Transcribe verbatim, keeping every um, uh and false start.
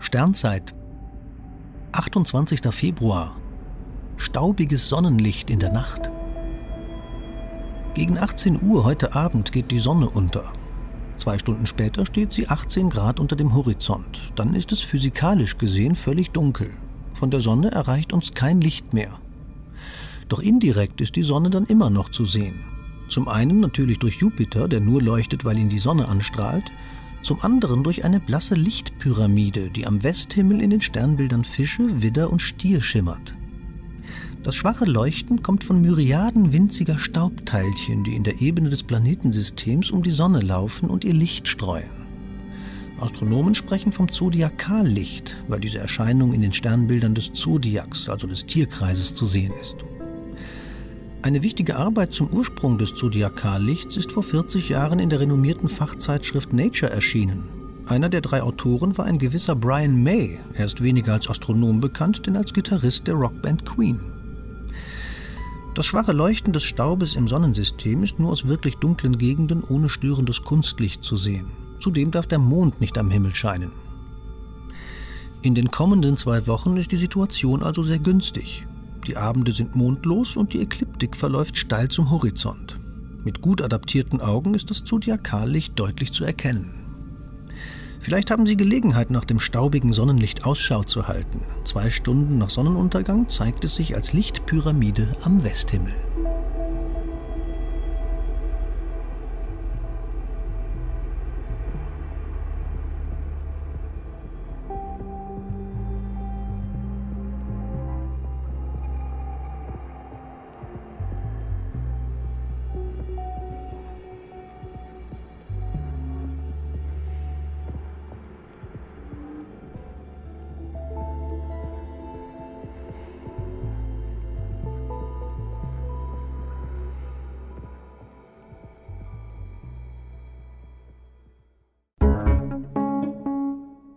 Sternzeit. achtundzwanzigster Februar. Staubiges Sonnenlicht in der Nacht. Gegen achtzehn Uhr heute Abend geht die Sonne unter. Zwei Stunden später steht sie achtzehn Grad unter dem Horizont. Dann ist es physikalisch gesehen völlig dunkel. Von der Sonne erreicht uns kein Licht mehr. Doch indirekt ist die Sonne dann immer noch zu sehen. Zum einen natürlich durch Jupiter, der nur leuchtet, weil ihn die Sonne anstrahlt. Zum anderen durch eine blasse Lichtpyramide, die am Westhimmel in den Sternbildern Fische, Widder und Stier schimmert. Das schwache Leuchten kommt von Myriaden winziger Staubteilchen, die in der Ebene des Planetensystems um die Sonne laufen und ihr Licht streuen. Astronomen sprechen vom Zodiakallicht, weil diese Erscheinung in den Sternbildern des Zodiaks, also des Tierkreises, zu sehen ist. Eine wichtige Arbeit zum Ursprung des Zodiakallichts ist vor vierzig Jahren in der renommierten Fachzeitschrift Nature erschienen. Einer der drei Autoren war ein gewisser Brian May. Er ist weniger als Astronom bekannt, denn als Gitarrist der Rockband Queen. Das schwache Leuchten des Staubes im Sonnensystem ist nur aus wirklich dunklen Gegenden ohne störendes Kunstlicht zu sehen. Zudem darf der Mond nicht am Himmel scheinen. In den kommenden zwei Wochen ist die Situation also sehr günstig. Die Abende sind mondlos und die Ekliptik verläuft steil zum Horizont. Mit gut adaptierten Augen ist das Zodiakallicht deutlich zu erkennen. Vielleicht haben Sie Gelegenheit, nach dem staubigen Sonnenlicht Ausschau zu halten. Zwei Stunden nach Sonnenuntergang zeigt es sich als Lichtpyramide am Westhimmel.